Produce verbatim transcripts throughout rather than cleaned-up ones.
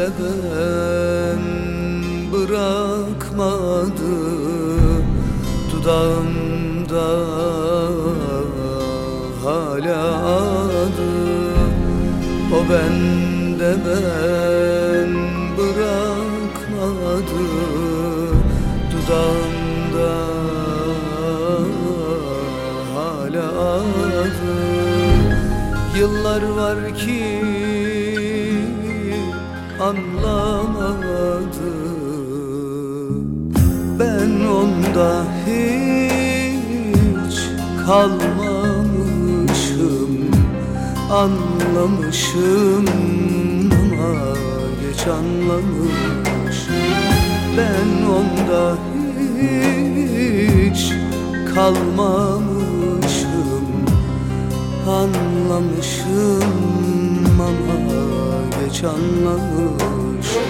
de ben bırakmadı dudağımda hala adı. O bende ben bırakmadı dudağımda hala adı. Yıllar var ki anlamadı, ben onda hiç kalmamışım. Anlamışım ama geç anlamışım. Ben onda hiç kalmamışım. Anlamışım ama geç anlamışım.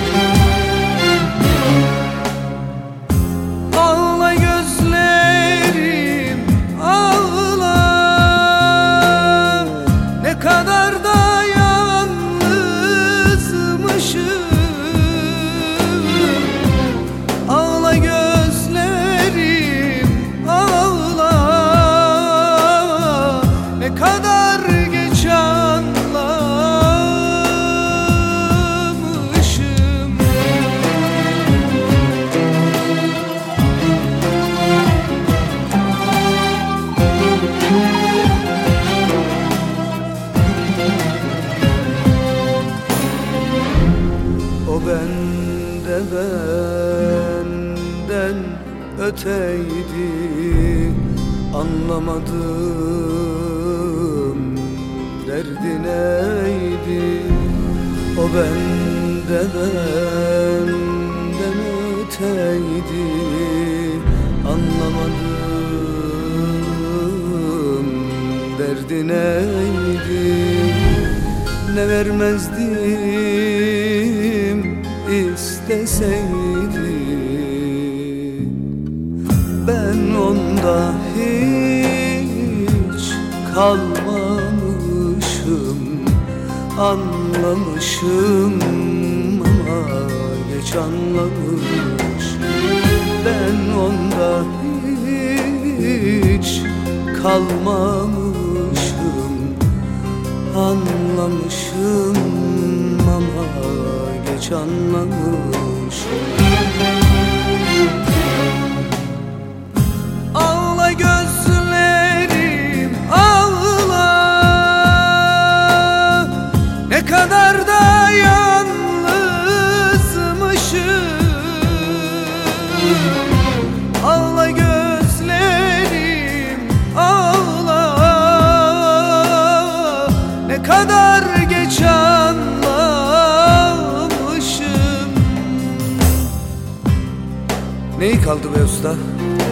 Ağla gözlerim ağla, ne kadar da yalnızmışım. Ağla gözlerim ağla, ne kadar geç anlamışım. O bende benden öteydi, anlamadım derdi neydi. O bende benden öteydi, anlamadım derdi neydi. Ne vermezdim isteseydi, ben onda hiç kalmamışım. Anlamışım ama geç anlamışım. Ben onda hiç kalmamışım. Anlamışım ama geç anlamışım. Ağla gözlerim ağla, ne kadar da yalnızmışım. Ağla gözlerim ağla, ne kadar geç anlamışım. Neyi kaldı be usta?